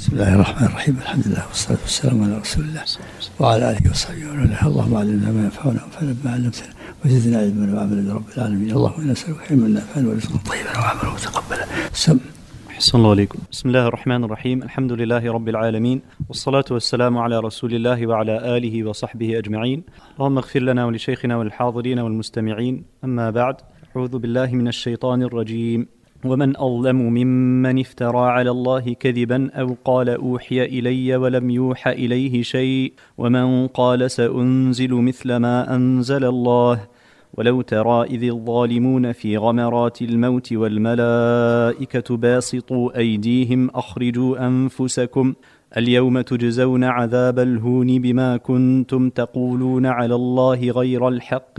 بسم الله الرحمن الرحيم. الحمد لله والصلاة والسلام على رسول الله وعلى آله وصحبه ومن والاه. اللهم علمنا ما ينفعنا وانفعنا بما علمتنا وزدنا علما وعملا يا رب العالمين. اللهم إنا نسألك علما نافعا ورزقا طيبا وعملا متقبلا. أحسن الله عليكم. بسم الله الرحمن الرحيم. الحمد لله رب العالمين، والصلاة والسلام على رسول الله وعلى آله وصحبه أجمعين. اللهم اغفر لنا ولشيخنا والحاضرين والمستمعين. أما بعد، أعوذ بالله من الشيطان الرجيم. ومن أظلم ممن افترى على الله كذبا أو قال أوحي إلي ولم يوحى إليه شيء ومن قال سأنزل مثل ما أنزل الله ولو ترى إذ الظالمون في غمرات الموت والملائكة باسطوا أيديهم أخرجوا أنفسكم اليوم تجزون عذاب الهون بما كنتم تقولون على الله غير الحق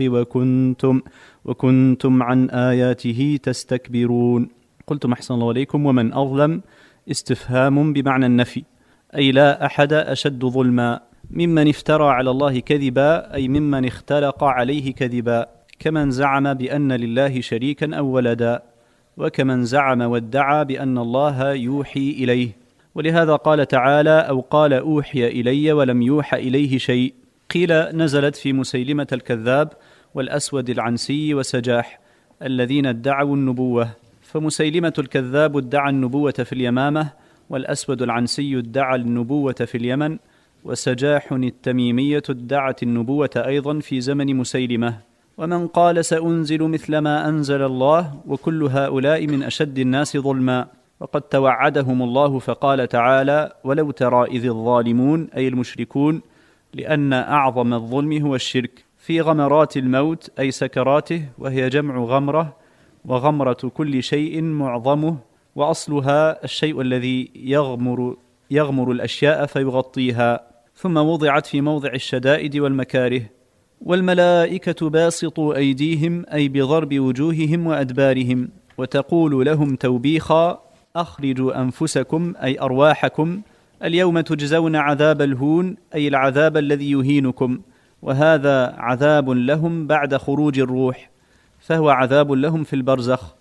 وكنتم عن آياته تستكبرون. قلتم أحسن الله عليكم. ومن أظلم استفهام بمعنى النفي، أي لا أحد أشد ظلما ممن افترى على الله كذبا، أي ممن اختلق عليه كذبا، كمن زعم بأن لله شريكا أو ولدا، وكمن زعم وادعى بأن الله يوحي إليه. ولهذا قال تعالى أو قال أوحي إلي ولم يوحى إليه شيء. قيل نزلت في مسيلمة الكذاب والأسود العنسي وسجاح الذين ادعوا النبوة. فمسيلمة الكذاب ادعى النبوة في اليمامة، والأسود العنسي ادعى النبوة في اليمن، وسجاح التميمية ادعت النبوة أيضا في زمن مسيلمة. ومن قال سأنزل مثل ما أنزل الله، وكل هؤلاء من أشد الناس ظلما، وقد توعدهم الله فقال تعالى ولو ترى إذ الظالمون، أي المشركون، لأن أعظم الظلم هو الشرك، في غمرات الموت أي سكراته، وهي جمع غمرة، وغمرة كل شيء معظمه، وأصلها الشيء الذي يغمر الأشياء فيغطيها، ثم وضعت في موضع الشدائد والمكاره. والملائكة باسطوا أيديهم، أي بضرب وجوههم وأدبارهم، وتقول لهم توبيخا أخرجوا أنفسكم، أي أرواحكم، اليوم تجزون عذاب الهون، أي العذاب الذي يهينكم، وهذا عذاب لهم بعد خروج الروح، فهو عذاب لهم في البرزخ.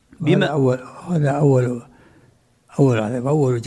هذا أول عذاب، أول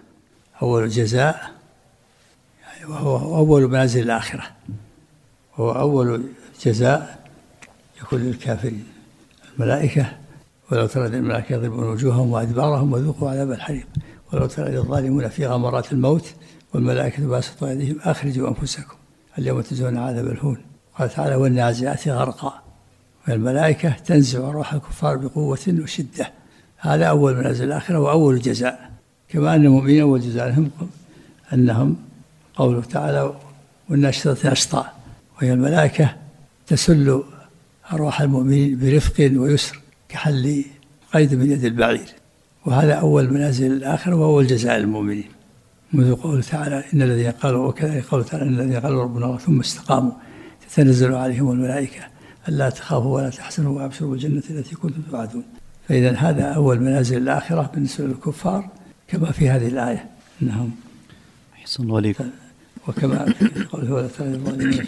جزاء، يعني وهو أول منازل الآخرة، وهو أول جزاء يكون للكافرين. الملائكة ولو ترى الملائكة يضربون وجوههم وأدبارهم وذوقوا عذاب الحريق ولو ترى الظالمون في غمرات الموت والملائكة باسطوا أيديهم أخرجوا أنفسكم اليوم تجزون عذاب الهون. قال تعالى والنازعات غرقا، والملائكة تنزع أرواح الكفار بقوة وشدة. هذا أول منازل الآخرة وأول جزاء، كما أن المؤمنين أول جزاء لهم أنهم قوله تعالى والناشطة نشطا، وهي الملائكة تسل أرواح المؤمنين برفق ويسر كحل قيد من يد البعير. وهذا أول منازل الآخرة وأول جزاء المؤمنين، منذ قوله تعالى إن الذين قالوا، وكذلك قوله تعالى إن الذين قالوا ربنا الله ثم استقاموا تتنزل عليهم الملائكة ألا تخافوا ولا تحزنوا وأبشروا بالجنة التي كنتم توعدون. فإذا هذا أول منازل الآخرة بالنسبة للكفار كما في هذه الآية إنهم. أحسن الله عليكم. وكما في قوله ولا ترى الظالمين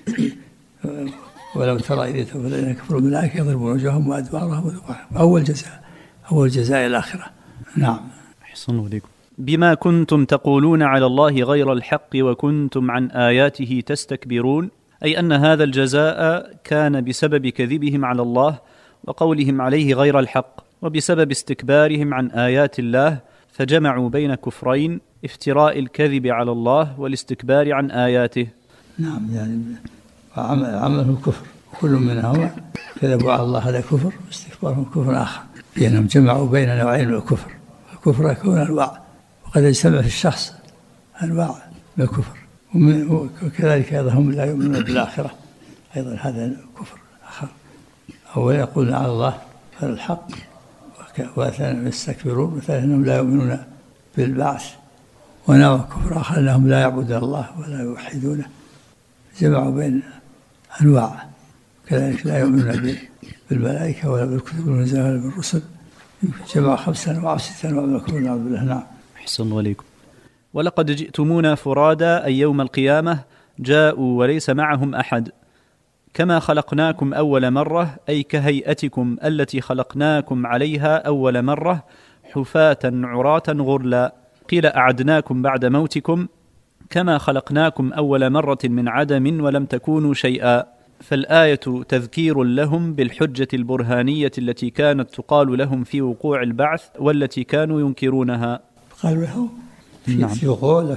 ولو ترى إذ الذين كفروا الملائكة يضربون وجوههم وأدبارهم وذوقوا. أول جزاء الآخرة. نعم. أحسن الله عليكم. بما كنتم تقولون على الله غير الحق وكنتم عن آياته تستكبرون، أي أن هذا الجزاء كان بسبب كذبهم على الله وقولهم عليه غير الحق، وبسبب استكبارهم عن آيات الله، فجمعوا بين كفرين: افتراء الكذب على الله والاستكبار عن آياته. نعم، يعني عملهم كفر، كل منهم كذبوا على الله، هذا كفر، واستكبارهم كفر آخر، لأنهم جمعوا بين نوعين من الكفر. الكفر يكون أنواع، وقد يجتمع في الشخص أنواع من الكفر، وكذلك أيضا هم لا يؤمنون بالآخرة، أيضا هذا كفر آخر. أو يقولون على الله غير الحق، وثانيا يستكبرون، وثالثا أنهم لا يؤمنون بالبعث، ونوع كفر آخر أنهم لا يعبدون الله ولا يوحدونه. جمعوا بين أنواع، كذلك لا يؤمنون بالملائكة ولا بالكتب المنزلة ولا بالرسل. جمعوا 5 أنواع 6 أنواع من الكفر. نعوذ بالله. نعم. أحسن الله عليكم. ولقد جئتمونا فرادا، أي يوم القيامة جاءوا وليس معهم أحد، كما خلقناكم أول مرة، أي كهيئتكم التي خلقناكم عليها أول مرة، حفاة عراة غرلا. قيل أعدناكم بعد موتكم كما خلقناكم أول مرة من عدم ولم تكونوا شيئا. فالآية تذكير لهم بالحجة البرهانية التي كانت تقال لهم في وقوع البعث والتي كانوا ينكرونها. قالوا لهم في وقوع،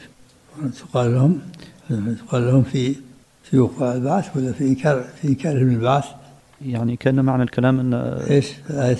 تقال لهم في وقوع البعث ولا في إنكارهم البعث؟ يعني كان معنى الكلام أن إيش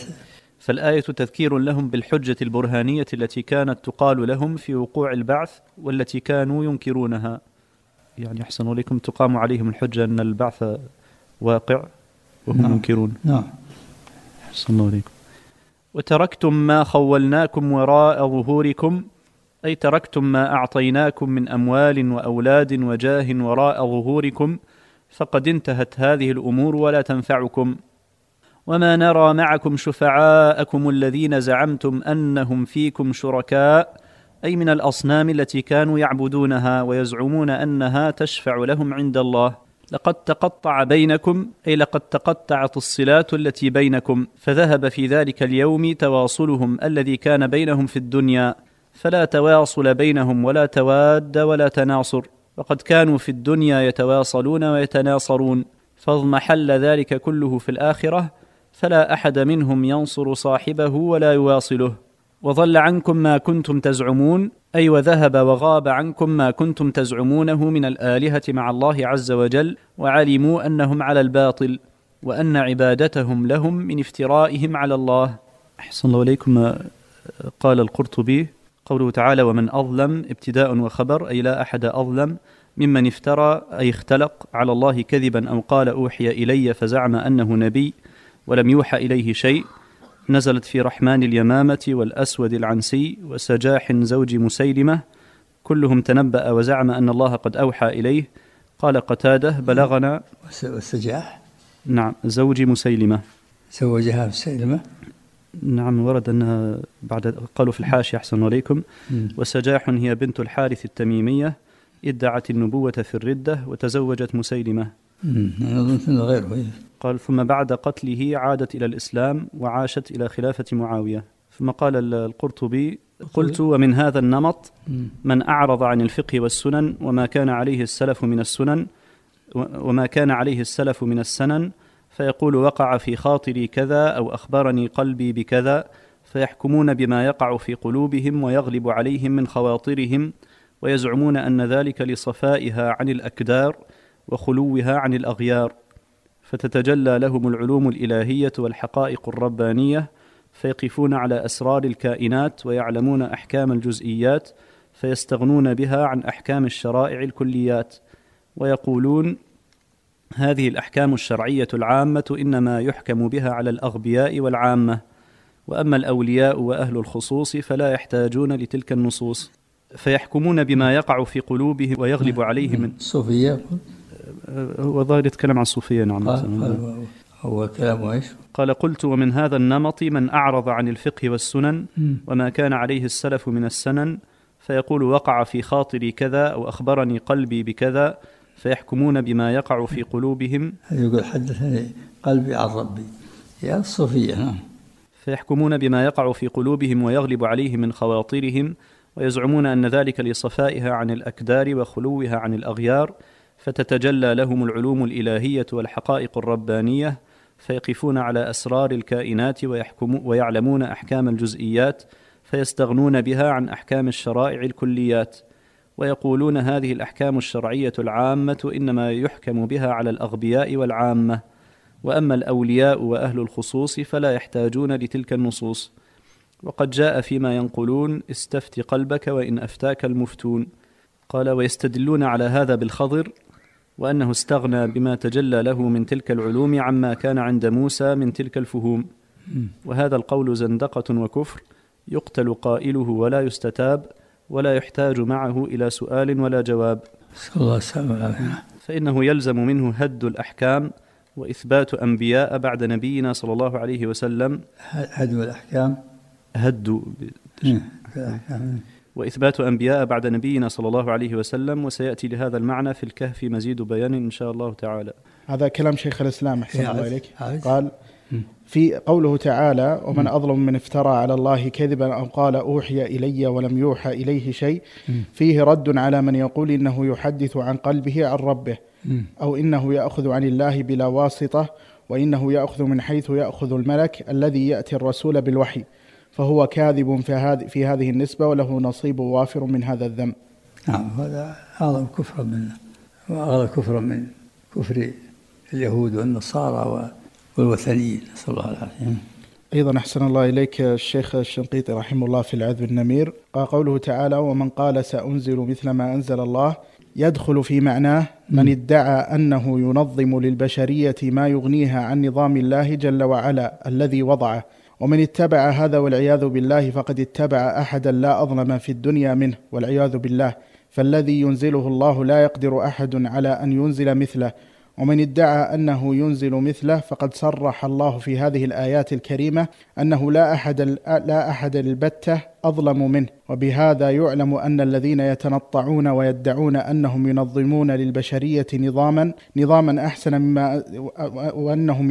فالآية تذكير لهم بالحجة البرهانية التي كانت تقال لهم في وقوع البعث والتي كانوا ينكرونها. يعني أحسن إليكم تقام عليهم الحجة أن البعث واقع وهم ينكرون. نعم. أحسن الله إليكم. وتركتم ما خولناكم وراء ظهوركم، أي تركتم ما أعطيناكم من أموال وأولاد وجاه وراء ظهوركم، فقد انتهت هذه الأمور ولا تنفعكم. وما نرى معكم شفعاءكم الذين زعمتم أنهم فيكم شركاء، أي من الأصنام التي كانوا يعبدونها ويزعمون أنها تشفع لهم عند الله. لقد تقطع بينكم، أي لقد تقطعت الصلات التي بينكم، فذهب في ذلك اليوم تواصلهم الذي كان بينهم في الدنيا، فلا تواصل بينهم ولا تواد ولا تناصر، وقد كانوا في الدنيا يتواصلون ويتناصرون، فاضمحل ذلك كله في الآخرة، فلا أحد منهم ينصر صاحبه ولا يواصله. وضل عنكم ما كنتم تزعمون، أي وذهب وغاب عنكم ما كنتم تزعمونه من الآلهة مع الله عز وجل، وعلموا أنهم على الباطل وأن عبادتهم لهم من افترائهم على الله. أحسن الله إليكم. قال القرطبي قوله تعالى ومن أظلم ابتداء وخبر، أي لا أحد أظلم ممن افترى أي اختلق على الله كذبا أو قال أوحي إلي فزعم أنه نبي ولم يوحى إليه شيء. نزلت في رحمن اليمامة والأسود العنسي وسجاح زوج مسيلمة، كلهم تنبأ وزعم أن الله قد أوحى إليه. قال قتادة بلغنا. والسجاح نعم زوج مسيلمة، زوجها مسيلمة. نعم ورد أنها بعد قالوا في الحاشية أحسن عليكم. وسجاح هي بنت الحارث التميمية، ادعت النبوة في الردة وتزوجت مسيلمة. غيره. قال ثم بعد قتله عادت إلى الإسلام وعاشت إلى خلافة معاوية. ثم قال القرطبي قلت ومن هذا النمط من أعرض عن الفقه والسنن وما كان عليه السلف من السنن فيقول وقع في خاطري كذا أو أخبرني قلبي بكذا، فيحكمون بما يقع في قلوبهم ويغلب عليهم من خواطرهم، ويزعمون أن ذلك لصفائها عن الأكدار وخلوها عن الأغيار، فتتجلى لهم العلوم الإلهية والحقائق الربانية، فيقفون على أسرار الكائنات ويعلمون أحكام الجزئيات، فيستغنون بها عن أحكام الشرائع الكليات، ويقولون هذه الأحكام الشرعية العامة إنما يحكم بها على الأغبياء والعامة، وأما الأولياء وأهل الخصوص فلا يحتاجون لتلك النصوص، فيحكمون بما يقع في قلوبهم ويغلب عليهم من الصوفية. هو ظاهر يتكلم عن الصوفية. نعم. هو كلامه ايش؟ قال قلت ومن هذا النمط من أعرض عن الفقه والسنن وما كان عليه السلف من السنن، فيقول وقع في خاطري كذا أو أخبرني قلبي بكذا، فيحكمون بما يقع في قلوبهم. يقول حدثني قلبي عن ربي، يا الصوفية. فيحكمون بما يقع في قلوبهم ويغلب عليه من خواطرهم، ويزعمون أن ذلك لصفائها عن الأكدار وخلوها عن الأغيار، فتتجلى لهم العلوم الإلهية والحقائق الربانية، فيقفون على أسرار الكائنات ويعلمون أحكام الجزئيات، فيستغنون بها عن أحكام الشرائع الكليات، ويقولون هذه الأحكام الشرعية العامة إنما يحكم بها على الأغبياء والعامة، وأما الأولياء وأهل الخصوص فلا يحتاجون لتلك النصوص. وقد جاء فيما ينقلون استفت قلبك وإن أفتاك المفتون. قال ويستدلون على هذا بالخضر، وأنه استغنى بما تجلى له من تلك العلوم عما كان عند موسى من تلك الفهوم، وهذا القول زندقة وكفر يقتل قائله ولا يستتاب، ولا يحتاج معه إلى سؤال ولا جواب، فإنه يلزم منه هد الأحكام وإثبات أنبياء بعد نبينا صلى الله عليه وسلم. هد الأحكام، هد وإثبات أنبياء بعد نبينا صلى الله عليه وسلم، وسيأتي لهذا المعنى في الكهف مزيد بيان إن شاء الله تعالى. هذا كلام شيخ الإسلام أحسن الله إليك. قال في قوله تعالى: ومن أظلم من افترى على الله كذبا أو قال أوحي إلي ولم يوحى إليه شيء، فيه رد على من يقول إنه يحدث عن قلبه عن ربه، أو إنه يأخذ عن الله بلا واسطة، وإنه يأخذ من حيث يأخذ الملك الذي يأتي الرسول بالوحي، فهو كاذب في هذه النسبة، وله نصيب وافر من هذا الذنب. نعم، هذا أعظم كفر وأغلى كفر من كفر اليهود والنصارى والوثنيين، نسأل الله العافية. أيضا أحسن الله إليك الشيخ الشنقيطي رحمه الله في العذب النمير قال قوله تعالى: ومن قال سأنزل مثل ما أنزل الله، يدخل في معناه من ادعى أنه ينظم للبشرية ما يغنيها عن نظام الله جل وعلا الذي وضعه، ومن اتبع هذا والعياذ بالله فقد اتبع أحدا لا أظلم في الدنيا منه والعياذ بالله، فالذي ينزله الله لا يقدر أحد على أن ينزل مثله، ومن ادعى أنه ينزل مثله فقد صرح الله في هذه الآيات الكريمة أنه لا أحد البتة أظلم منه، وبهذا يعلم أن الذين يتنطعون ويدعون أنهم ينظمون للبشرية نظاما أحسن مما وأنهم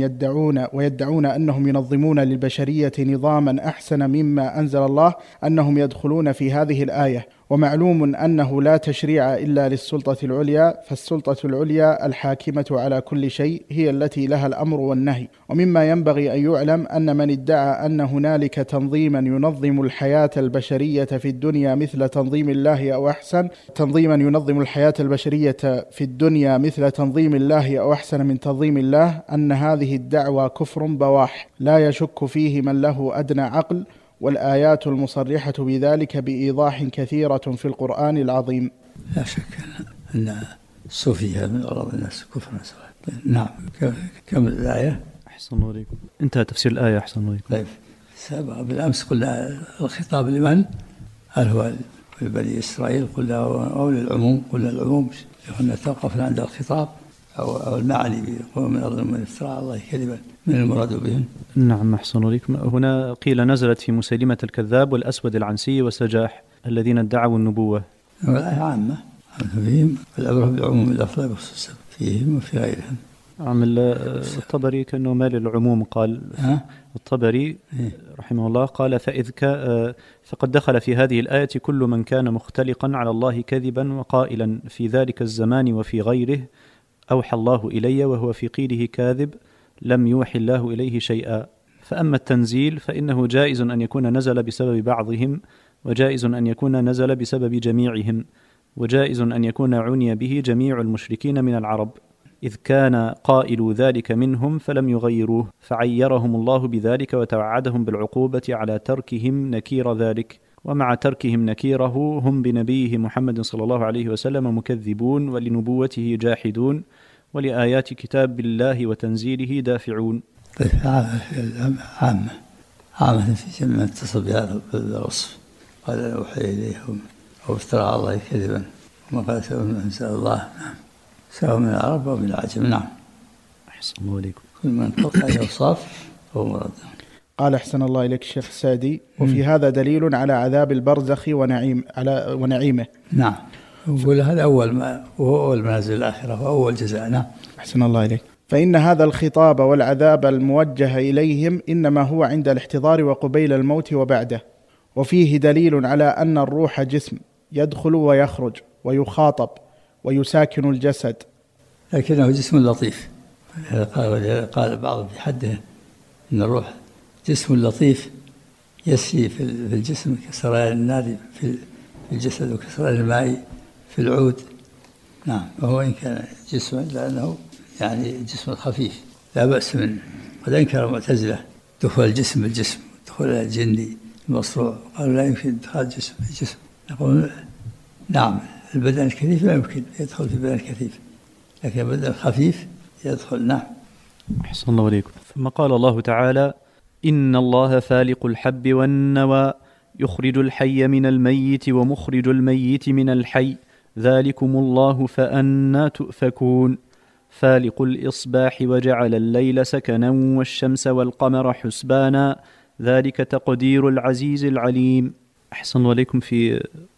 يدعون أنهم ينظمون للبشرية نظاما أحسن مما أنزل الله أنهم يدخلون في هذه الآية. ومعلوم أنه لا تشريع إلا للسلطة العليا، فالسلطة العليا الحاكمة على كل شيء هي التي لها الأمر والنهي. ومما ينبغي أن يعلم أن من ادعى أن هنالك تنظيما ينظم الحياة البشرية في الدنيا مثل تنظيم الله أو أحسن، تنظيما ينظم الحياة البشرية في الدنيا مثل تنظيم الله أو أحسن من تنظيم الله، أن هذه الدعوة كفر بواح لا يشك فيه من له أدنى عقل، والآيات المصرحة بذلك بإيضاح كثيرة في القرآن العظيم. لا شك أن الصوفية من أغراض الناس كفر. نعم، كم الآية؟ أحسن الله عليكم. انتهى تفسير الآية. أحسن الله عليكم. طيب، سبق بالأمس قلنا الخطاب لمن؟ هل هو لبني إسرائيل قلنا أو للعموم؟ قلنا العموم، قلنا توقفنا عند الخطاب أو المعني من أظلم من افترى على الله كذبا من المراد بهم. نعم، أحسن عليكم. هنا قيل نزلت في مسيلمة الكذاب والأسود العنسي وسجاح الذين ادعوا النبوة. والآية عامة فيهم، الأمر بالعموم الأفضل بخصوص فيهم وفي غيرهم. عمل الطبري كأنه مال العموم، قال الطبري رحمه الله قال فقد دخل في هذه الآية كل من كان مختلقا على الله كذبا وقائلا في ذلك الزمان وفي غيره أوحى الله إلي وهو في قيله كاذب لم يوحي الله إليه شيئا. فأما التنزيل فإنه جائز أن يكون نزل بسبب بعضهم، وجائز أن يكون نزل بسبب جميعهم، وجائز أن يكون عني به جميع المشركين من العرب، إذ كان قائل ذلك منهم فلم يغيروه، فعيرهم الله بذلك وتوعدهم بالعقوبة على تركهم نكير ذلك، ومع تركهم نكيره هم بنبيه محمد صلى الله عليه وسلم مكذبون، ولنبوته جاحدون، ولآيات كتاب الله وتنزيله دافعون. طيب، عامة في جميع اتصل بهذا الوصف، قال أوحي إليهم أو افترى على الله كذبا، وما قال سأل الله، سواء من العرب أو من العجم. نعم، أحسن الله عليكم. كل من طلق عليه أوصاف فهو مراد. قال أحسن الله إليك الشيخ السعدي: وفي هذا دليل على عذاب البرزخ ونعيمه. نعم، وقول هذا أول منازل الآخرة وأول جزاء. نعم، أحسن الله إليك. فإن هذا الخطاب والعذاب الموجه إليهم إنما هو عند الاحتضار وقبيل الموت وبعده، وفيه دليل على أن الروح جسم يدخل ويخرج ويخاطب ويساكن الجسد، لكنه جسم لطيف. قال بعض في حده إن الروح جسم لطيف يسري في الجسم كسريان النار في الجسد وكسريان الماء في العود. نعم، وهو إن كان جسما لأنه يعني جسم خفيف لا بأس منه. قد أنكر المعتزلة دخول الجسم بالجسم، دخول الجني المصروع، قالوا لا يمكن إدخال الجسم بالجسم. نقول نعم، البدن الكثيف لا يمكن يدخل في البدن الكثيف، لكن البدن الخفيف يدخل. نعم، أحسن الله عليكم. ثم قال الله تعالى: إن الله فالق الحب والنوى يخرج الحي من الميت ومخرج الميت من الحي ذلكم الله فأنى تؤفكون فالق الإصباح وجعل الليل سكنا والشمس والقمر حسبانا ذلك تقدير العزيز العليم. أحسن الله عليكم. في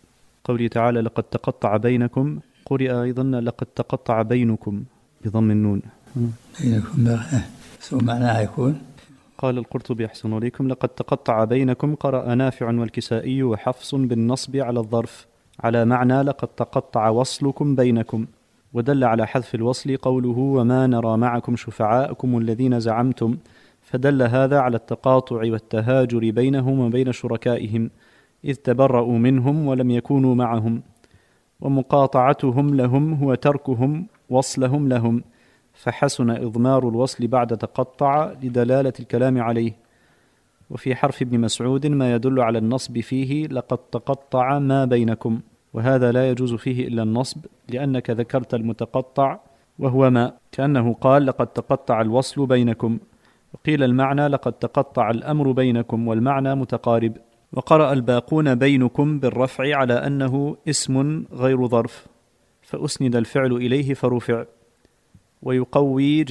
قوله تعالى لقد تقطع بينكم، قرئ أيضا لقد تقطع بينكم بضم النون. بينكم سوء معناها يكون. قال القرطبي أحسن إليكم لقد تقطع بينكم، قرأ نافع والكسائي وحفص بالنصب على الظرف على معنى لقد تقطع وصلكم بينكم، ودل على حذف الوصل قوله وما نرى معكم شفعاءكم الذين زعمتم، فدل هذا على التقاطع والتهاجر بينهم وبين شركائهم إذ تبرؤوا منهم ولم يكونوا معهم، ومقاطعتهم لهم هو تركهم وصلهم لهم، فحسن إضمار الوصل بعد تقطع لدلالة الكلام عليه. وفي حرف ابن مسعود ما يدل على النصب فيه لقد تقطع ما بينكم، وهذا لا يجوز فيه إلا النصب لأنك ذكرت المتقطع وهو ما، كأنه قال لقد تقطع الوصل بينكم، وقيل المعنى لقد تقطع الأمر بينكم، والمعنى متقارب. وقرأ الباقون بينكم بالرفع على أنه اسم غير ظرف، فأسند الفعل إليه فرفع، ويقوي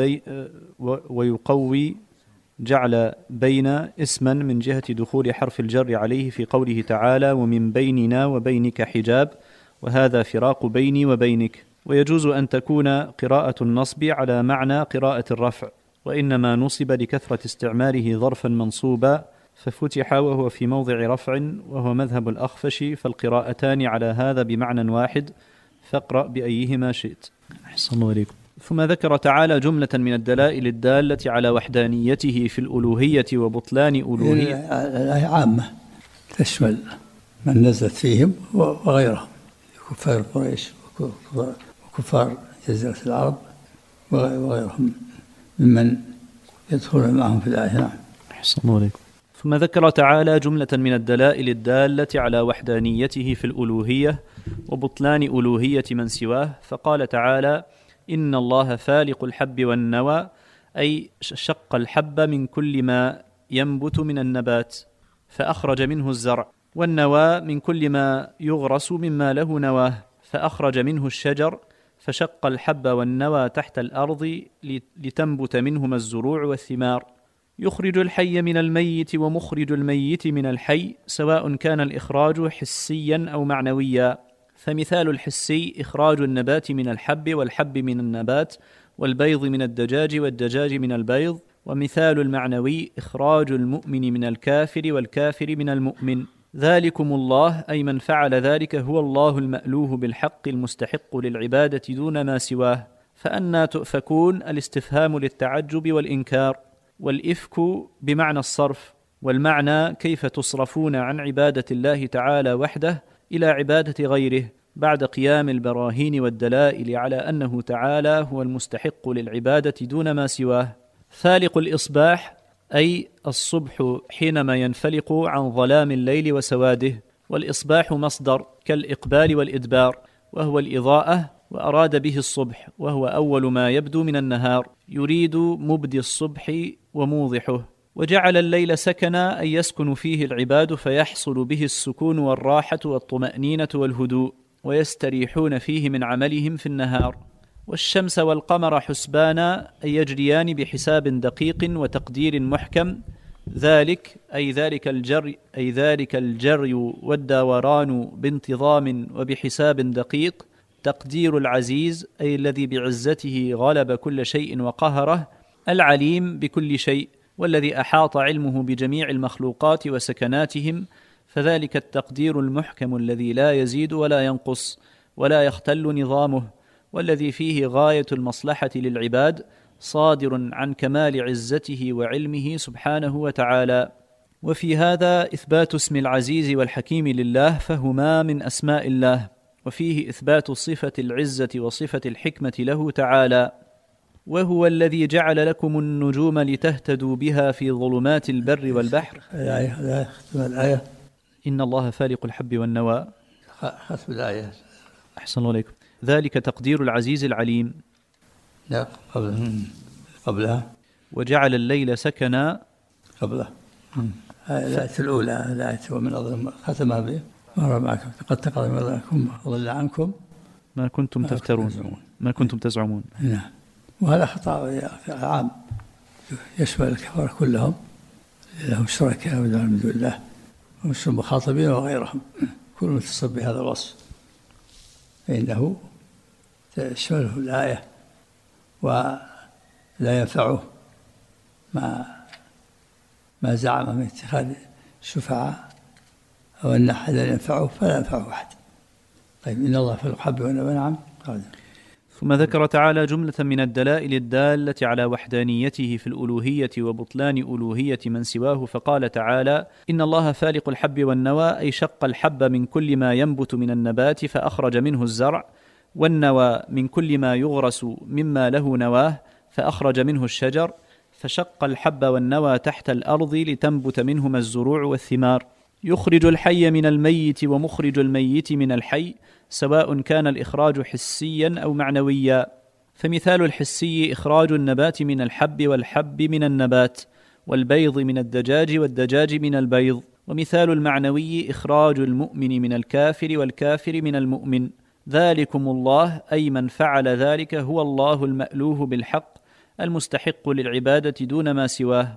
جعل بين اسما من جهة دخول حرف الجر عليه في قوله تعالى ومن بيننا وبينك حجاب، وهذا فراق بيني وبينك. ويجوز أن تكون قراءة النصب على معنى قراءة الرفع، وإنما نصب لكثرة استعماله ظرفا منصوبا ففتح وهو في موضع رفع، وهو مذهب الأخفش، فالقراءتان على هذا بمعنى واحد، فاقرأ بأيهما شئت. أحسن الله إليكم. ثم ذكر تعالى جملة من الدلائل الدالة على وحدانيته في الألوهية وبطلان ألوهية. الآية عامة تشمل من نزلت فيهم وغيرهم، كفار قريش وكفار جزيرة العرب وغيرهم ممن يدخلون معهم في الآية. نعم. أحسن الله عليكم. ثم ذكر تعالى جملة من الدلائل الدالة على وحدانيته في الألوهية وبطلان ألوهية من سواه، فقال تعالى إن الله فالق الحب والنوى، أي شق الحب من كل ما ينبت من النبات فأخرج منه الزرع، والنوى من كل ما يغرس مما له نواه فأخرج منه الشجر، فشق الحب والنوى تحت الأرض لتنبت منهما الزروع والثمار. يخرج الحي من الميت ومخرج الميت من الحي، سواء كان الإخراج حسيا أو معنويا، فمثال الحسي إخراج النبات من الحب والحب من النبات، والبيض من الدجاج والدجاج من البيض، ومثال المعنوي إخراج المؤمن من الكافر والكافر من المؤمن. ذلكم الله، أي من فعل ذلك هو الله المألوه بالحق المستحق للعبادة دون ما سواه، فأنى تؤفكون الاستفهام للتعجب والإنكار، والإفك بمعنى الصرف، والمعنى كيف تصرفون عن عبادة الله تعالى وحده إلى عبادة غيره بعد قيام البراهين والدلائل على أنه تعالى هو المستحق للعبادة دون ما سواه. فالق الإصباح أي الصبح حينما ينفلق عن ظلام الليل وسواده، والإصباح مصدر كالإقبال والإدبار، وهو الإضاءة، وأراد به الصبح وهو أول ما يبدو من النهار، يريد مبدي الصبح وموضحه. وجعل الليل سكنا أي يسكن فيه العباد فيحصل به السكون والراحة والطمأنينة والهدوء، ويستريحون فيه من عملهم في النهار. والشمس والقمر حسبانا أي يجريان بحساب دقيق وتقدير محكم، ذلك أي ذلك الجري والدوران بانتظام وبحساب دقيق. تقدير العزيز أي الذي بعزته غلب كل شيء وقهره، العليم بكل شيء، والذي أحاط علمه بجميع المخلوقات وسكناتهم، فذلك التقدير المحكم الذي لا يزيد ولا ينقص ولا يختل نظامه، والذي فيه غاية المصلحة للعباد، صادر عن كمال عزته وعلمه سبحانه وتعالى. وفي هذا إثبات اسم العزيز والحكيم لله، فهما من أسماء الله، وفيه إثبات صفة العزة وصفة الحكمة له تعالى. وهو الذي جعل لكم النجوم لتهتدوا بها في ظلمات البر والبحر. الآية إن الله فالق الحب والنوى. ختم الآية. أحسن الله عليكم. ذلك تقدير العزيز العليم. لا قبلها. وجعل الليل سكنا. قبلها. الآية الأولى، الآية ومن أظلم ختمها به مر معكم قد تقدم لكم وضل عنكم ما كنتم تفترون ما كنتم تزعمون. نعم. وهذا خطأ عام يشمل الكفار كلهم، لهم شركاء من دون الله ومش المخاطبين وغيرهم، يكون متصل بهذا الوصف، فإنه تشمله الآية ولا ينفعه ما زعم من اتخاذ الشفعاء أو أن أحدا ينفعه فلا ينفعه أحد. طيب إن الله فالق الحب والنوى. نعم. ثم ذكر تعالى جملة من الدلائل الدالة على وحدانيته في الألوهية وبطلان ألوهية من سواه، فقال تعالى: إن الله فالق الحب والنوى، أي شق الحب من كل ما ينبت من النبات فأخرج منه الزرع، والنوى من كل ما يغرس مما له نواه فأخرج منه الشجر، فشق الحب والنوى تحت الأرض لتنبت منهما الزروع والثمار، يخرج الحي من الميت ومخرج الميت من الحي، سواء كان الإخراج حسيا أو معنويا. فمثال الحسي إخراج النبات من الحب والحب من النبات، والبيض من الدجاج والدجاج من البيض. ومثال المعنوي إخراج المؤمن من الكافر والكافر من المؤمن. ذلكم الله، أي من فعل ذلك هو الله المألوه بالحق المستحق للعبادة دون ما سواه.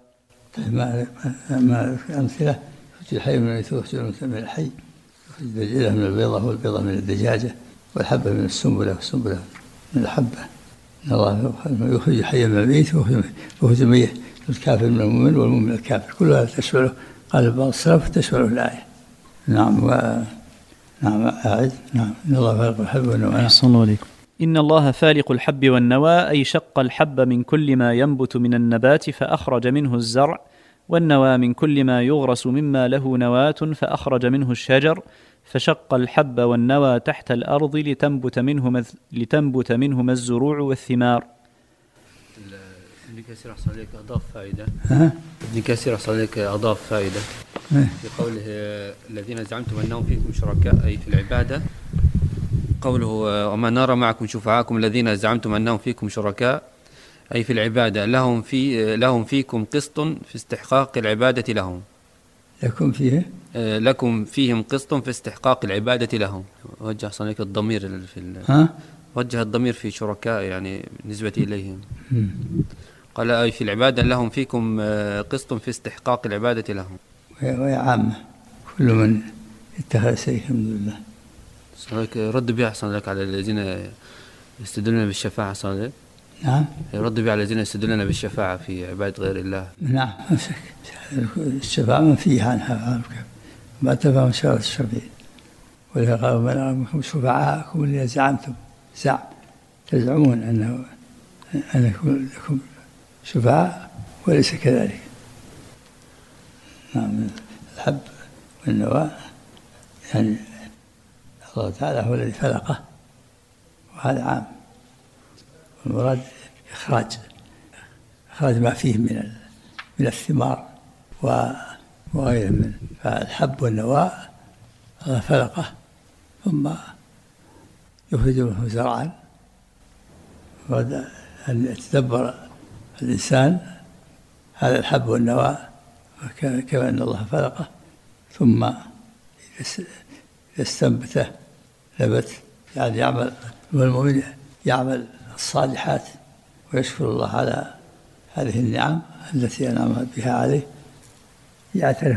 ما أمثلة: يخرج الحي من الميت ويخرج الميت من الحي، يخرج الدجاجة من البيضة والبيضة من الدجاجة، والحبة من السنبلة والسنبلة من الحبة. إن الله يخرج الحي من الميت ويخرج الميت الكافر من المؤمن والمؤمن من الكافر، كلها تشمله. قال بعض السلف تشمله الآية. نعم. نعم. أعد. نعم. إن الله فالق الحب والنوى. أحسن الله عليكم. إن الله فالق الحب والنوى، أي شق الحب من كل ما ينبت من النبات فأخرج منه الزرع، والنوى من كل ما يغرس مما له نواة فأخرج منه الشجر، فشق الحب والنوى تحت الأرض لتنبت منهما الزروع والثمار. ابن كثير أحسن عليك أضاف فائدة. ابن كثير أحسن عليك أضاف فائدة في قوله: الذين زعمتم أنهم فيكم شركاء، أي في العبادة. قوله: وما نرى معكم شفعاءكم الذين زعمتم أنهم فيكم شركاء، أي في العبادة، لهم فيكم قسط في استحقاق العبادة لهم. لكم فيهم قسط في استحقاق العبادة لهم. وجه صنيك الضمير وجه الضمير في شركاء، يعني نسبة إليهم. قال: أي في العبادة لهم فيكم قسط في استحقاق العبادة لهم. وهي عامة، كل من اتخذ شيء الحمد لله. رد بها أحسن لك على الذين يستدلون بالشفاعة. أحسن لك. نعم. رد بها على الذين يستدلون بالشفاعة في عبادة غير الله. نعم. الشفاعة منفية عنها، ما تفهم شرط الشفيع. ولذا قالوا: من أرمكم شفعاءكم الذين تزعمون أن لكم شفعاء وليس كذلك. نعم. الحب والنوى يعني الله تعالى هو الذي خلقه، وهذا عام. والمراد إخراج ما فيه من الثمار وغيره منه. فالحب والنوى الله خلقه ثم يخرج منه زرعا. أن يتدبر الإنسان هذا الحب والنوى كما أن الله خلقه، ثم يستنبته نبت، يعني يعمل، والمؤمن يعمل الصالحات ويشكر الله على هذه النعم التي أنعم بها عليه، يعترف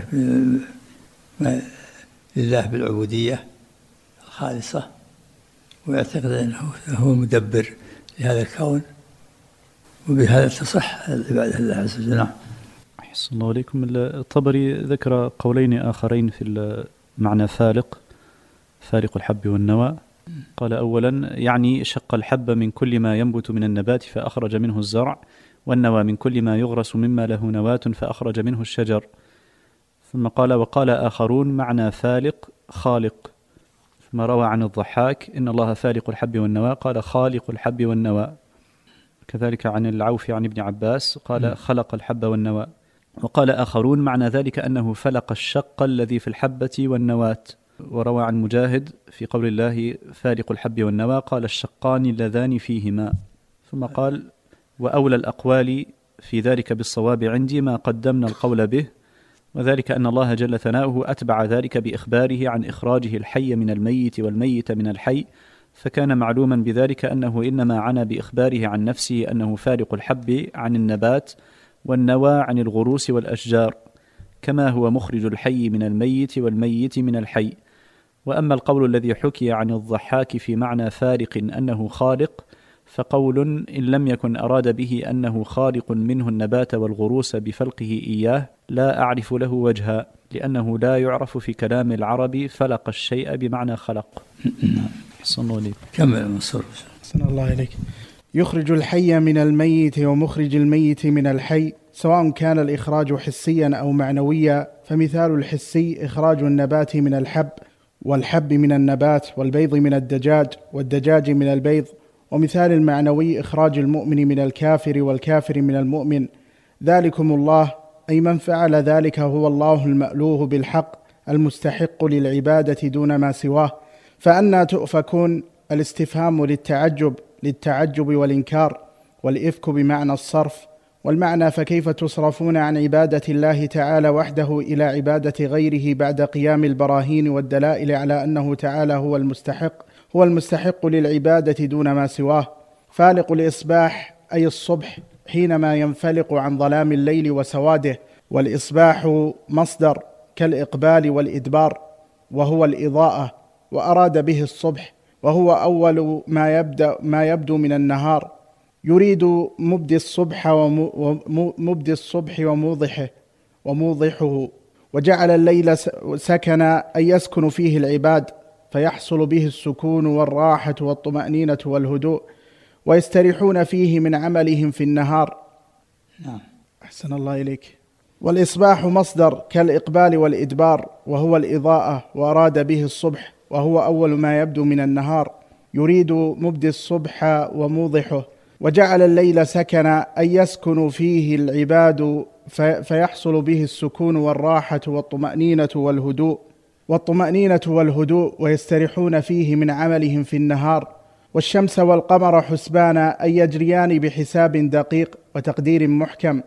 لله بالعبودية الخالصة، ويعتقد أنه هو مدبر لهذا الكون، وبهذا تصح العبادة لله عز وجل. نعم. أحسن الله عليكم. الطبري ذكر قولين آخرين في معنى فالق الحب والنوى. قال: أولا يعني شق الحب من كل ما ينبت من النبات فأخرج منه الزرع، والنوى من كل ما يغرس مما له نواة فأخرج منه الشجر. ثم قال: وقال آخرون معنى فالق خالق. ثم روى عن الضحاك: إن الله فالق الحب والنوى، قال خالق الحب والنوى. كذلك عن العوفي عن ابن عباس قال: خلق الحب والنوى. وقال آخرون معنى ذلك أنه فلق الشق الذي في الحبة والنواة. وروى عن مجاهد في قول الله فالق الحب والنوى قال: الشقان اللذان فيهما. ثم قال: وأولى الأقوال في ذلك بالصواب عندي ما قدمنا القول به، وذلك أن الله جل ثناؤه أتبع ذلك بإخباره عن إخراجه الحي من الميت والميت من الحي، فكان معلوما بذلك أنه إنما عنى بإخباره عن نفسه أنه فالق الحب عن النبات والنوى عن الغروس والأشجار، كما هو مخرج الحي من الميت والميت من الحي. وأما القول الذي حكي عن الضحاك في معنى فارق أنه خالق، فقول إن لم يكن أراد به أنه خالق منه النبات والغروس بفلقه إياه لا أعرف له وجها، لأنه لا يعرف في كلام العرب فلق الشيء بمعنى خلق. حسن الله إليك. كمل منصور. حسن الله إليك. يخرج الحي من الميت ومخرج الميت من الحي، سواء كان الإخراج حسيا أو معنويا، فمثال الحسي إخراج النبات من الحب، والحب من النبات، والبيض من الدجاج، والدجاج من البيض. ومثال المعنوي إخراج المؤمن من الكافر، والكافر من المؤمن. ذلكم الله، أي من فعل ذلك هو الله المألوه بالحق المستحق للعبادة دون ما سواه. فأنى تؤفكون؟ الاستفهام للتعجب والإنكار، والإفك بمعنى الصرف، والمعنى فكيف تصرفون عن عبادة الله تعالى وحده إلى عبادة غيره بعد قيام البراهين والدلائل على أنه تعالى هو المستحق للعبادة دون ما سواه. فالق الإصباح أي الصبح حينما ينفلق عن ظلام الليل وسواده، والإصباح مصدر كالإقبال والإدبار، وهو الإضاءة، وأراد به الصبح، وهو أول ما يبدو من النهار. يريد مبدي الصبح وموضحه. وجعل الليل سكنا أي يسكن فيه العباد، فيحصل به السكون والراحة والطمأنينة والهدوء، ويستريحون فيه من عملهم في النهار. نعم. أحسن الله إليك. والإصباح مصدر كالإقبال والإدبار، وهو الإضاءة، وأراد به الصبح، وهو أول ما يبدو من النهار. يريد مبدي الصبح وموضحه. وجعل الليل سكنا أي يسكن فيه العباد، فيحصل به السكون والراحة والطمأنينة والهدوء، ويستريحون فيه من عملهم في النهار. والشمس والقمر حسبانا أي يجريان بحساب دقيق وتقدير محكم.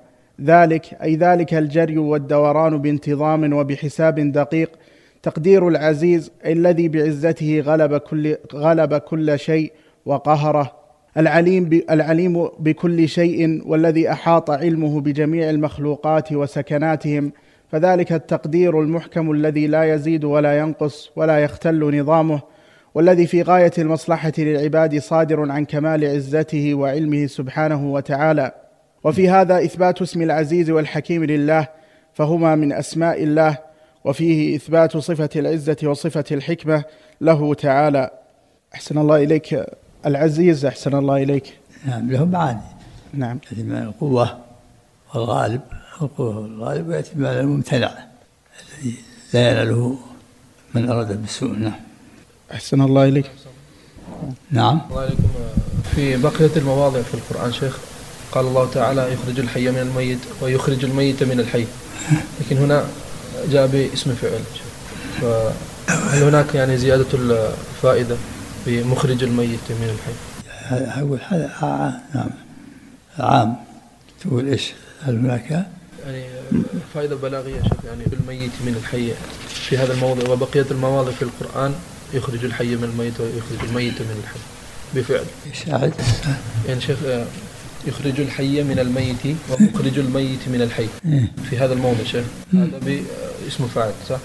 ذلك الجري والدوران بانتظام وبحساب دقيق. تقدير العزيز الذي بعزته غلب كل شيء وقهره. العليم بكل شيء، والذي أحاط علمه بجميع المخلوقات وسكناتهم. فذلك التقدير المحكم الذي لا يزيد ولا ينقص ولا يختل نظامه، والذي في غاية المصلحة للعباد، صادر عن كمال عزته وعلمه سبحانه وتعالى. وفي هذا إثبات اسم العزيز والحكيم لله، فهما من أسماء الله، وفيه إثبات صفة العزة وصفة الحكمة له تعالى. أحسن الله إليك. العزيز أحسن الله إليك. نعم، له معاني. نعم. يأتي بمعنى القوة والغالب، القوة والغالب، ويأتي بمعنى الممتنع الذي لا يناله من أراد بالسوء. نعم. أحسن الله إليك. نعم. الله عليكم. في بقية المواضع في القرآن شيخ قال الله تعالى يخرج الحي من الميت ويخرج الميت من الحي، لكن هنا جاء باسم فعل، فهل هناك يعني زيادة الفائدة بمخرج الميت من الحي؟ هذا نعم عام. تقول إيش؟ هل هناك يعني فائدة بلاغية شيخ، يعني بالميت من الحي في هذا الموضع، وبقية المواضع في القرآن يخرج الحي من الميت ويخرج الميت من الحي بفعل. شاهد يعني شيخ يخرج الحي من الميت ومخرج الميت من الحي في هذا الموضع شيخ، هذا باسم فاعل صح؟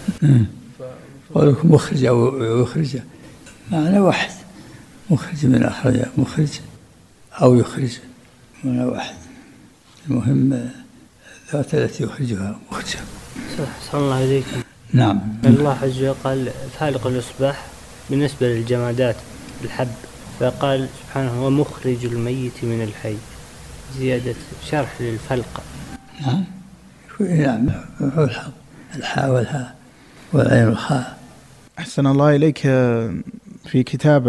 قولك مخرج أو يخرج معنى واحد، مخرج من أخرج، مخرج أو يخرج معنى واحد. المهم الذات التي يخرجها مخرجها. صلى الله عليكم. نعم. الله عز وجل قال فالق الإصباح بالنسبة للجمادات الحب، فقال سبحانه ومخرج الميت من الحي، زيادة شرح للفلق. نعم. نعم. الحاء والهاء والعين والخاء. أحسن الله إليك. في كتاب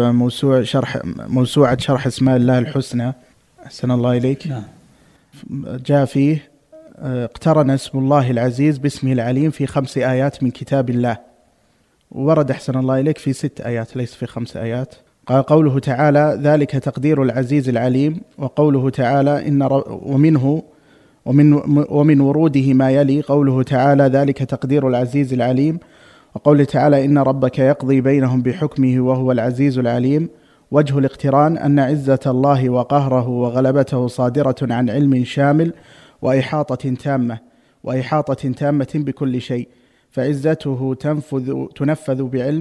موسوعة شرح اسماء الله الحسنى، أحسن الله إليك. نعم. جاء فيه اقترن اسم الله العزيز باسمه العليم في 5 آيات من كتاب الله، ورد أحسن الله إليك في 6 آيات ليس في 5 آيات. قال قوله تعالى ذلك تقدير العزيز العليم، وقوله تعالى ومن وروده ما يلي قوله تعالى ذلك تقدير العزيز العليم، وقوله تعالى إن ربك يقضي بينهم بحكمه وهو العزيز العليم. وجه الاقتران أن عزة الله وقهره وغلبته صادرة عن علم شامل وإحاطة تامة بكل شيء، فعزته تنفذ بعلم،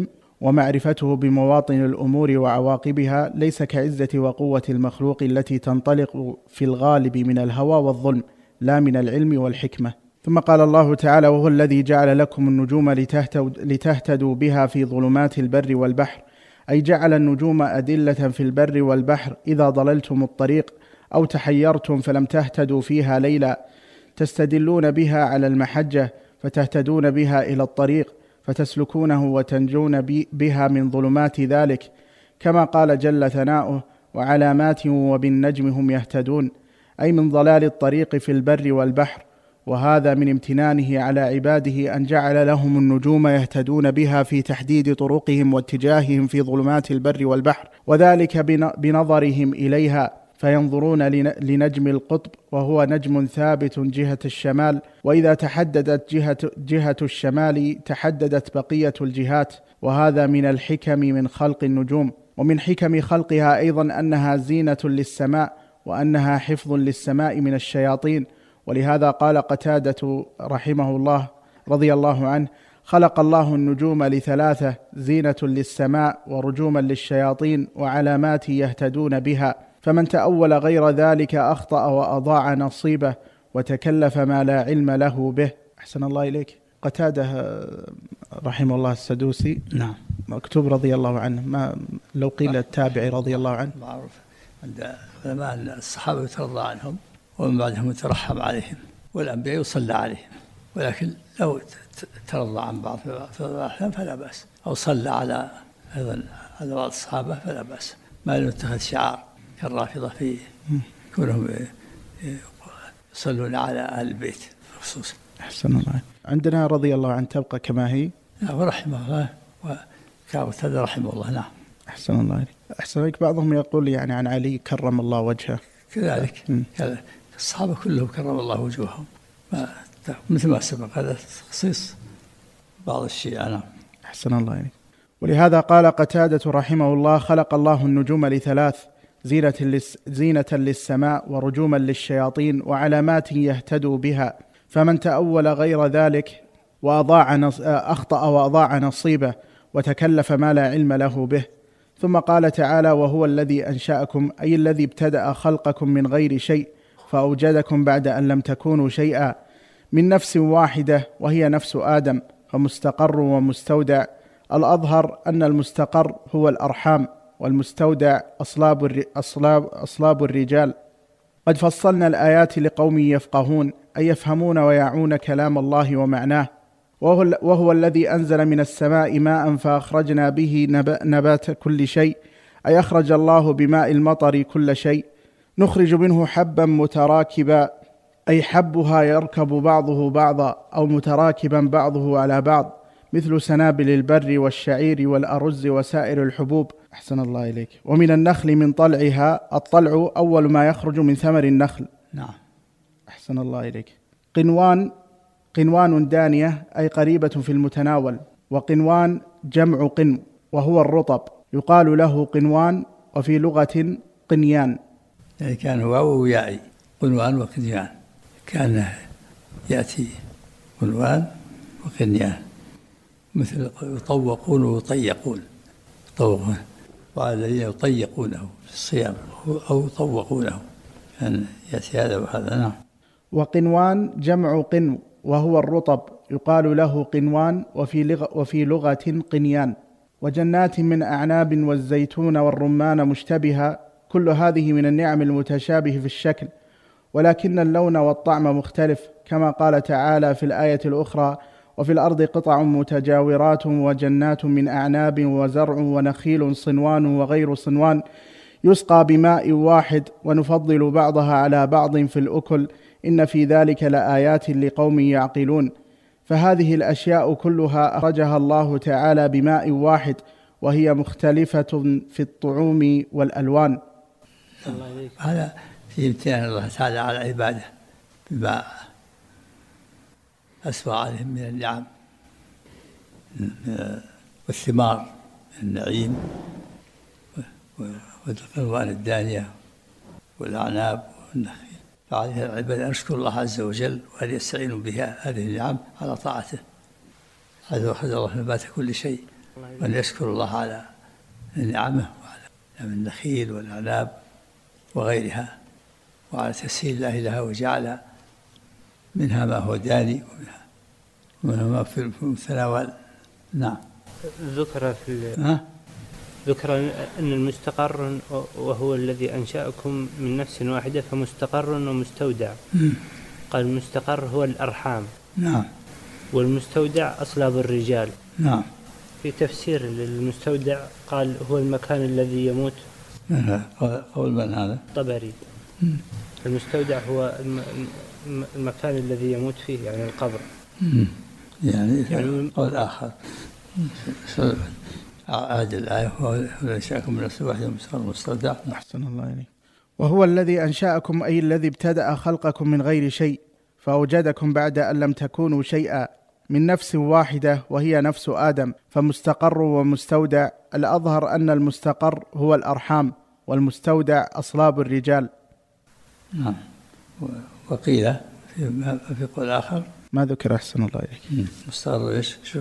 ومعرفته بمواطن الأمور وعواقبها ليس كعزة وقوة المخلوق التي تنطلق في الغالب من الهوى والظلم لا من العلم والحكمة. ثم قال الله تعالى: وهو الذي جعل لكم النجوم لتهتدوا بها في ظلمات البر والبحر، أي جعل النجوم أدلة في البر والبحر إذا ضللتم الطريق أو تحيرتم فلم تهتدوا فيها ليلا، تستدلون بها على المحجة فتهتدون بها إلى الطريق فتسلكونه وتنجون بها من ظلمات ذلك، كما قال جل ثناؤه: وعلامات وبالنجم هم يهتدون، أي من ضلال الطريق في البر والبحر. وهذا من امتنانه على عباده أن جعل لهم النجوم يهتدون بها في تحديد طرقهم واتجاههم في ظلمات البر والبحر، وذلك بنظرهم إليها، فينظرون لنجم القطب وهو نجم ثابت جهة الشمال، وإذا تحددت جهة الشمال تحددت بقية الجهات. وهذا من الحكم من خلق النجوم. ومن حكم خلقها أيضا أنها زينة للسماء، وأنها حفظ للسماء من الشياطين. ولهذا قال قتادة رحمه الله رضي الله عنه: خلق الله النجوم لثلاثة: زينة للسماء، ورجوما للشياطين، وعلامات يهتدون بها. فمن تأول غير ذلك أخطأ وأضاع نصيبه، وتكلف ما لا علم له به. أحسن الله إليك. قتادة رحمه الله السدوسي، نعم، مكتوب رضي الله عنه، ما لو قيل التابعي رضي الله عنه. معروف عند علماء الصحابة يترضى عنهم، ومن بعدهم يترحم عليهم، والأنبياء يصلى عليهم. ولكن لو ترضى عن بعض في الأحيان فلا بأس، أو صلى على أيضا على بعض الصحابة فلا بأس، ما لم يتخذ شعار كالرافضة في كونهم يصلون على أهل البيت خصوصا. أحسن الله. عندنا رضي الله عنه تبقى كما هي. ورحمه الله وكعبة رحمه الله. نعم. أحسن الله. أحسن عليك. بعضهم يقول يعني عن علي كرم الله وجهه. كذلك الصحابة كلهم كرم الله وجوههم، مثل ما سبق. هذا تخصيص بعض الشيعة. نعم. أحسن الله عليك. ولهذا قال قتادة رحمه الله: خلق الله النجوم لثلاث: زينة للسماء، ورجوما للشياطين، وعلامات يهتدوا بها. فمن تأول غير ذلك أخطأ وأضاع نصيبه، وتكلف ما لا علم له به. ثم قال تعالى: وهو الذي أنشأكم، أي الذي ابتدأ خلقكم من غير شيء، فأوجدكم بعد أن لم تكونوا شيئا، من نفس واحدة وهي نفس آدم، فمستقر ومستودع. الأظهر أن المستقر هو الأرحام، والمستودع أصلاب الرجال. قد فصلنا الآيات لقوم يفقهون، أي يفهمون ويعون كلام الله ومعناه. وهو الذي أنزل من السماء ماء فأخرجنا به نبات كل شيء، أي أخرج الله بماء المطر كل شيء. نخرج منه حبا متراكبا، أي حبها يركب بعضه بعضا، أو متراكبا بعضه على بعض، مثل سنابل البر والشعير والأرز وسائر الحبوب. أحسن الله إليك. ومن النخل من طلعها، الطلع أول ما يخرج من ثمر النخل. نعم. أحسن الله إليك. قنوان دانية، أي قريبة في المتناول. وقنوان جمع قنو، وهو الرطب، يقال له قنوان، وفي لغة قنيان. يعني كان واو وياء، قنوان وقنيان، كان يأتي قنوان وقنيان، مثل يطوقون ويطيقون. يطوقون، والذين يطيقونه في الصيام أو يطوقونه، كان يأتي هذا وهذا. نعم. وقنوان جمع قنو، وهو الرطب، يقال له قنوان، وفي لغة قنيان. وجنات من أعناب والزيتون والرمان مشتبها. كل هذه من النعم المتشابه في الشكل، ولكن اللون والطعم مختلف، كما قال تعالى في الآية الأخرى: وفي الأرض قطع متجاورات وجنات من أعناب وزرع ونخيل صنوان وغير صنوان يسقى بماء واحد، ونفضل بعضها على بعض في الأكل، إن في ذلك لآيات لقوم يعقلون. فهذه الأشياء كلها أخرجها الله تعالى بماء واحد، وهي مختلفة في الطعوم والألوان. هذا في امتنان الله تعالى على عباده بما أسبغ عليهم من النعم والثمار، النعيم والألوان الدانية والأعناب والنخيل. فعليه العباد أن يشكر الله عز وجل، وأن يستعينوا بها هذه النعم على طاعته. هذا أخرج الله نبات كل شيء، وأن يشكر الله على نعمه وعلى نعم النخيل والأعناب وغيرها، وعلى تسهيل الله لها، وجعل منها ما هو داني ومنها ما في المتناول. نعم. ذكر أن المستقر وهو الذي أنشأكم من نفس واحدة فمستقر ومستودع. قال المستقر هو الأرحام. نعم. والمستودع أصلاب الرجال. نعم. في تفسير المستودع قال هو المكان الذي يموت. قول من هذا؟ طبري. المستودع هو المكان الذي يموت فيه، يعني القبر. يعني قول آخر عاد الآية هو أنشأكم من نفس واحدة مستودع. أحسن الله إليك. وهو الذي أنشأكم أي الذي ابتدأ خلقكم من غير شيء فأوجدكم بعد أن لم تكونوا شيئا من نفس واحدة وهي نفس آدم، فمستقر ومستودع. الأظهر أن المستقر هو الأرحام والمستودع أصلاب الرجال. نعم. وقيل في قول آخر ما ذكر. أحسن الله إليك. مستقر إيش؟ شو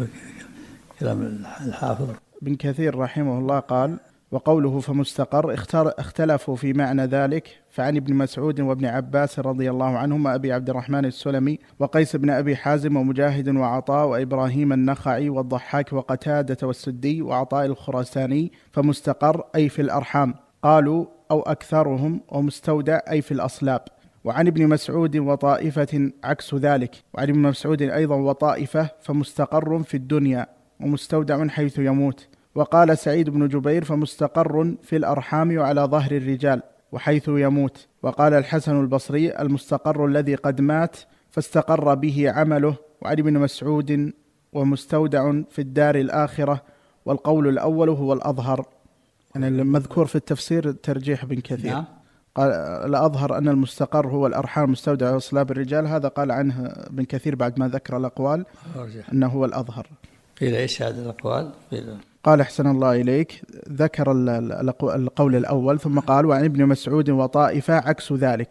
كلام الحافظ ابن كثير رحمه الله قال: وقوله فمستقر اختلفوا في معنى ذلك، فعن ابن مسعود وابن عباس رضي الله عنهما أبي عبد الرحمن السلمي وقيس بن أبي حازم ومجاهد وعطاء وإبراهيم النخعي والضحاك وقتادة والسدي وعطاء الخراساني، فمستقر أي في الأرحام قالوا أو أكثرهم، ومستودع أي في الأصلاب. وعن ابن مسعود وطائفة عكس ذلك، وعن ابن مسعود أيضا وطائفة فمستقر في الدنيا ومستودع حيث يموت. وقال سعيد بن جبير فمستقر في الأرحام وعلى ظهر الرجال وحيث يموت. وقال الحسن البصري المستقر الذي قد مات فاستقر به عمله. وعن ابن مسعود ومستودع في الدار الآخرة، والقول الأول هو الأظهر. يعني المذكور في التفسير ترجيح بن كثير. قال الأظهر أن المستقر هو الأرحام مستودع وأصلاب الرجال، هذا قال عنه ابن كثير بعد ما ذكر الأقوال أنه هو الأظهر. قيل إيش هذا الأقوال؟ قال أحسن الله إليك، ذكر القول الأول ثم قال: وعن ابن مسعود وطائفة عكس ذلك.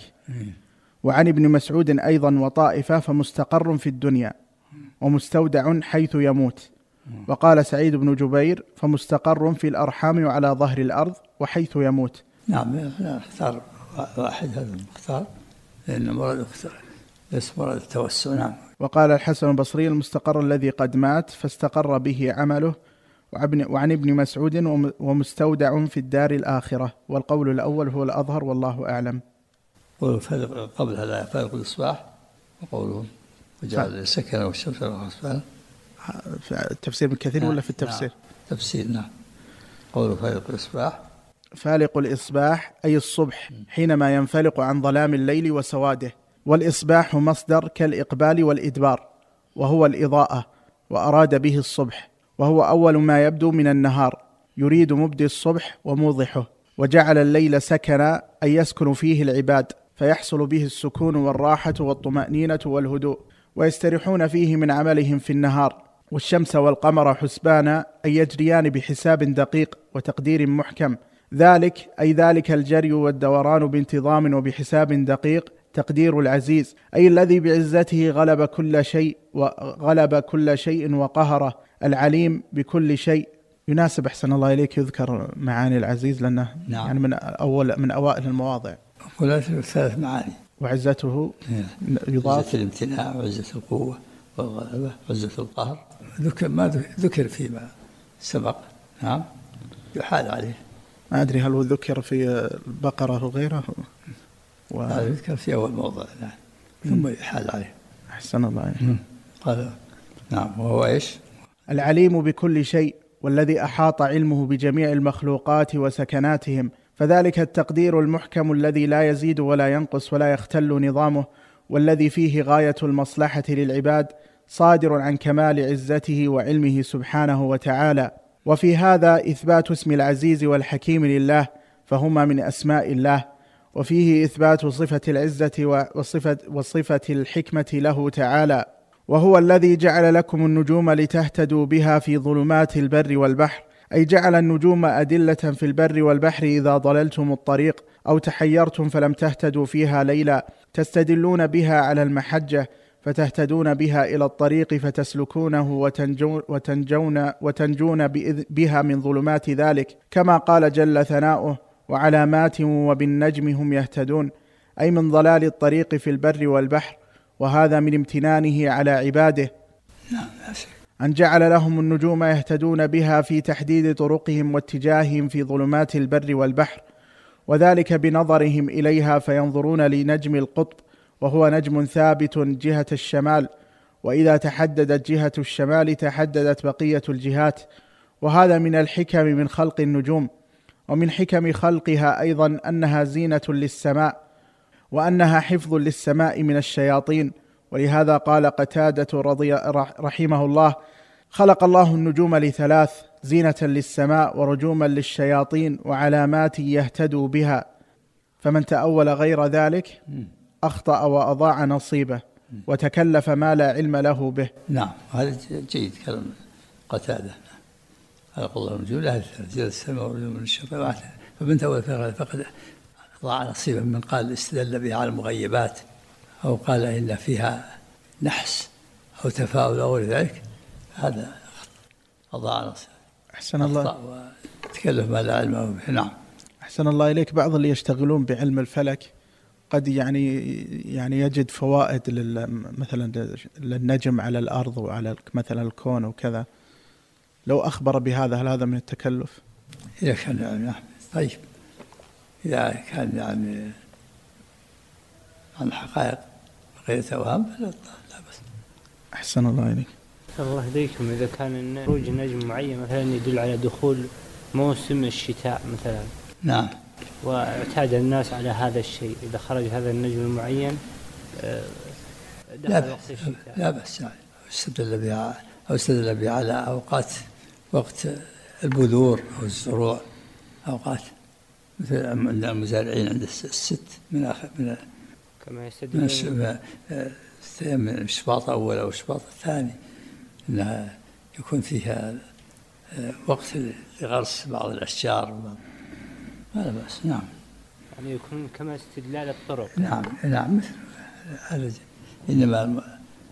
وعن ابن مسعود أيضا وطائفة فمستقر في الدنيا ومستودع حيث يموت. وقال سعيد بن جبير فمستقر في الأرحام وعلى ظهر الأرض وحيث يموت. نعم. اختار واحد هذا المختار لأن مراد ليس مراد التوسع. نعم. وقال الحسن البصري المستقر الذي قد مات فاستقر به عمله. وعن ابن مسعود ومستودع في الدار الآخرة، والقول الأول هو الأظهر والله أعلم. قبل هذا فارق الإصباح، وقوله وجعل السكن والشمس والقمر. في التفسير من كثير ولا في التفسير؟ تفسير. نعم. قوله فارق الإصباح، فالق الإصباح أي الصبح حينما ينفلق عن ظلام الليل وسواده. والإصباح مصدر كالإقبال والإدبار، وهو الإضاءة، وأراد به الصبح، وهو أول ما يبدو من النهار، يريد مبدي الصبح وموضحه. وجعل الليل سكنا أي يسكن فيه العباد، فيحصل به السكون والراحة والطمأنينة والهدوء، ويستريحون فيه من عملهم في النهار. والشمس والقمر حسبانا أي يجريان بحساب دقيق وتقدير محكم. ذلك أي ذلك الجري والدوران بانتظام وبحساب دقيق، تقدير العزيز أي الذي بعزته غلب كل شيء وقهره. العليم بكل شيء. يناسب أحسن الله إليك يذكر معاني العزيز لأنه نعم. يعني من أوائل المواضع. ثلاث معاني. وعزته يضاف عزة الامتناع وعزة القوة والغلبة وعزة القهر. ذكر فيما سبق. نعم. يحال عليه. ما أدري هل هو ذكر في البقرة وغيره. يذكر في أول موضع. نعم. ثم يحال عليه. أحسن الله عليه. قال نعم. وهو إيش؟ العليم بكل شيء، والذي أحاط علمه بجميع المخلوقات وسكناتهم، فذلك التقدير المحكم الذي لا يزيد ولا ينقص ولا يختل نظامه، والذي فيه غاية المصلحة للعباد، صادر عن كمال عزته وعلمه سبحانه وتعالى. وفي هذا إثبات اسم العزيز والحكيم لله، فهما من أسماء الله، وفيه إثبات صفة العزة وصفة الحكمة له تعالى. وهو الذي جعل لكم النجوم لتهتدوا بها في ظلمات البر والبحر، أي جعل النجوم أدلة في البر والبحر إذا ضللتم الطريق أو تحيرتم فلم تهتدوا فيها ليلا، تستدلون بها على المحجة، فتهتدون بها إلى الطريق فتسلكونه وتنجون بها من ظلمات ذلك، كما قال جل ثناؤه: وعلامات وبالنجم هم يهتدون، أي من ضلال الطريق في البر والبحر. وهذا من امتنانه على عباده أن جعل لهم النجوم يهتدون بها في تحديد طرقهم واتجاههم في ظلمات البر والبحر، وذلك بنظرهم إليها فينظرون لنجم القطب، وهو نجم ثابت جهة الشمال، وإذا تحددت جهة الشمال تحددت بقية الجهات. وهذا من الحكم من خلق النجوم. ومن حكم خلقها أيضا أنها زينة للسماء، وأنها حفظ للسماء من الشياطين. ولهذا قال قتادة رحمه الله: خلق الله النجوم لثلاث: زينة للسماء، ورجوما للشياطين، وعلامات يهتدوا بها. فمن تأول غير ذلك أخطأ وأضاع نصيبه، وتكلف ما لا علم له به. نعم، هذا جيد كلام قتادة. خلق الله النجوم لثلاث: زينة السماء، ورجوما للشياطين. فمن تأول فقد ضاع نصيبا. من قال استدل بها على المغيبات، أو قال إن فيها نحس أو تفاؤل أو غير ذلك، هذا أضاع نصيبا. أحسن الله، وتكلف ما لا علم به. نعم. أحسن الله إليك. بعض اللي يشتغلون بعلم الفلك قد يعني يجد فوائد مثلا للنجم على الأرض وعلى مثلا الكون وكذا، لو أخبر بهذا هل هذا من التكلف؟ إذا كان يعني طيب، إذا كان يعني عن حقائق غير توهم لا بس. أحسن الله إليك. الله يهديكم. إذا كان خروج نجم معين مثلا يدل على دخول موسم الشتاء مثلا، نعم، واعتاد الناس على هذا الشيء، إذا خرج هذا النجم المعين دخل وقت الشتاء لا بأس يعني. أو استدل بها على أوقات وقت البذور أو الزروع، أوقات مثل المزارعين عند الست من آخر كما يستدل من الشباط الأول أو الشباط الثاني، أنها يكون فيها وقت لغرس بعض الأشجار، ما لا بأس. نعم، يعني يكون كما استدلال الطرق. نعم مثل هذا. إنما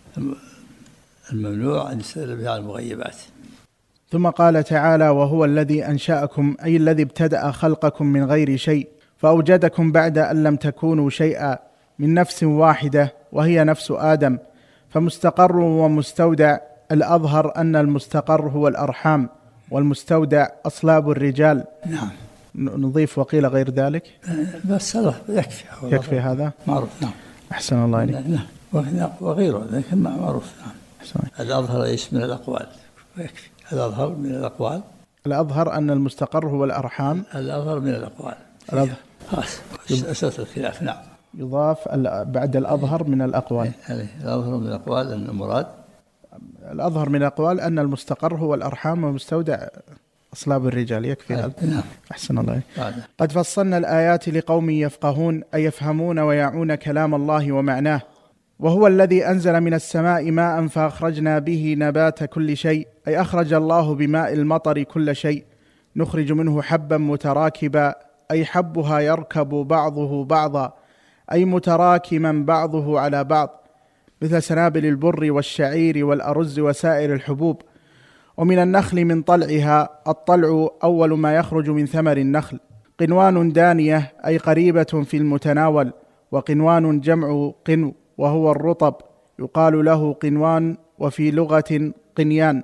الممنوع أن يستدل بها على المغيبات. ثم قال تعالى: وهو الذي أنشأكم، أي الذي ابتدأ خلقكم من غير شيء، فأوجدكم بعد أن لم تكونوا شيئا، من نفس واحدة وهي نفس آدم. فمستقر ومستودع، الأظهر أن المستقر هو الأرحام، والمستودع أصلاب الرجال. نعم. نضيف وقيل غير ذلك؟ بس يكفي هذا معروف. نعم. أحسن الله إليك. نعم، وغيره لكن معروف. نعم. الأظهر إيش من الأقوال؟ ويكفي. الأظهر من الأقوال، الأظهر أن المستقر هو الأرحام. الأظهر من الأقوال. خلاص أساس الخلاف. نعم. يضاف بعد الأظهر من الأقوال. الأظهر من الأقوال أن المراد، الأظهر من الأقوال أن المستقر هو الأرحام ومستودع أصلاب الرجال. يكفي هذا. نعم. أحسن الله. قد فصلنا الآيات لقوم يفقهون، أي يفهمون ويعون كلام الله ومعناه. وهو الذي أنزل من السماء ماء فأخرجنا به نبات كل شيء، أي أخرج الله بماء المطر كل شيء. نخرج منه حبا متراكبا، أي حبها يركب بعضه بعضا، أي متراكما بعضه على بعض، مثل سنابل البر والشعير والأرز وسائر الحبوب. ومن النخل من طلعها، الطلع أول ما يخرج من ثمر النخل. قنوان دانية، أي قريبة في المتناول. وقنوان جمع قنو، وهو الرطب، يقال له قنوان وفي لغة قنيان،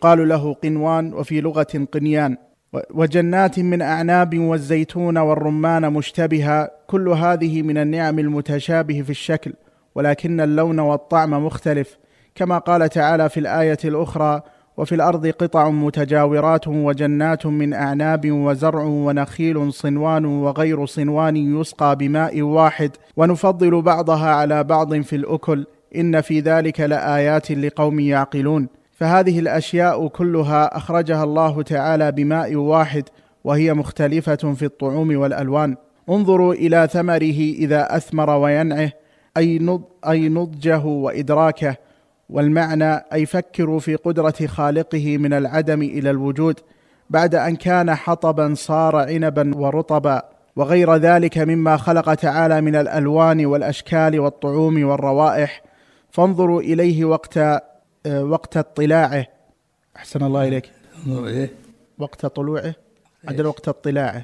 قنيان. وجنات من أعناب والزيتون والرمان مشتبها. كل هذه من النعم المتشابه في الشكل، ولكن اللون والطعم مختلف، كما قال تعالى في الآية الأخرى: وفي الأرض قطع متجاورات وجنات من أعناب وزرع ونخيل صنوان وغير صنوان يسقى بماء واحد، ونفضل بعضها على بعض في الأكل، إن في ذلك لآيات لقوم يعقلون. فهذه الأشياء كلها أخرجها الله تعالى بماء واحد، وهي مختلفة في الطعوم والألوان. انظروا إلى ثمره إذا أثمر وينعه، أي نضجه وإدراكه. والمعنى أي فكروا في قدرة خالقه من العدم إلى الوجود، بعد أن كان حطبا صار عنبا ورطبا، وغير ذلك مما خلق تعالى من الألوان والأشكال والطعوم والروائح. فانظروا إليه وقت اطلاعه. أحسن الله إليك. انظروا إليه وقت طلوعه، عدل وقت اطلاعه،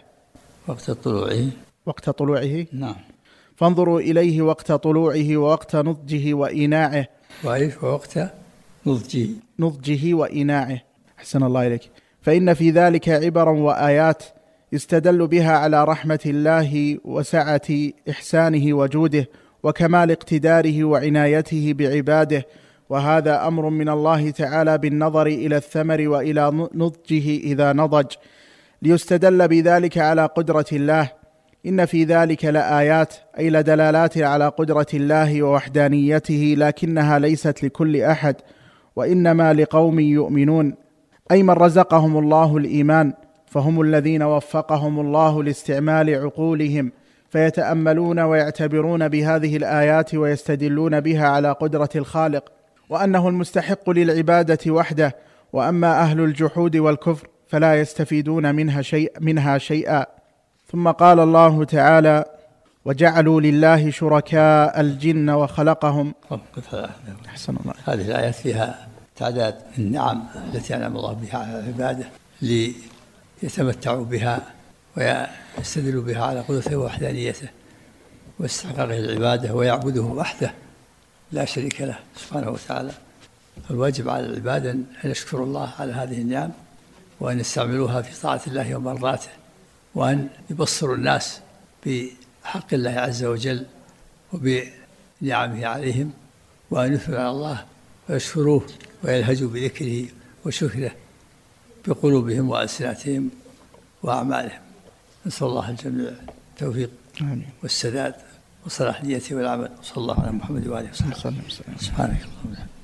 وقت طلوعه. نعم. فانظروا إليه وقت طلوعه ووقت نضجه وإيناعه. ووقت نضجه وإيناعه. أحسن الله إليك. فإن في ذلك عبرا وآيات يستدل بها على رحمة الله وسعة إحسانه وجوده وكمال اقتداره وعنايته بعباده، وهذا أمر من الله تعالى بالنظر إلى الثمر وإلى نضجه إذا نضج، ليستدل بذلك على قدرة الله. إن في ذلك لآيات، أي لدلالات على قدرة الله ووحدانيته، لكنها ليست لكل أحد، وإنما لقوم يؤمنون، أي من رزقهم الله الإيمان، فهم الذين وفقهم الله لاستعمال عقولهم فيتأملون ويعتبرون بهذه الآيات ويستدلون بها على قدرة الخالق وأنه المستحق للعبادة وحده. وأما أهل الجحود والكفر فلا يستفيدون منها شيئا. ثم قال الله تعالى: وجعلوا لله شركاء الجن وخلقهم. أحسن الله. هذه الآيات فيها تعداد النعم التي أنعم الله بها على عباده ليتمتعوا بها ويستدلوا بها على قدرته ووحدانيته واستحقاقه العبادة ويعبده وحده لا شريك له سبحانه وتعالى. الواجب على العباد أن يشكروا الله على هذه النعم وأن يستعملوها في طاعة الله ومرضاته، وأن يبصروا الناس بحق الله عز وجل وبنعمه عليهم، وأن يثنوا على الله ويشكروه ويلهجوا بذكره وشكره بقلوبهم وألسنتهم وأعمالهم. نسأل الله الجميع التوفيق والسداد وصلاح نيته والعمل. صلى الله على محمد وآله وصحبه. سبحانك اللهم وبحمدك.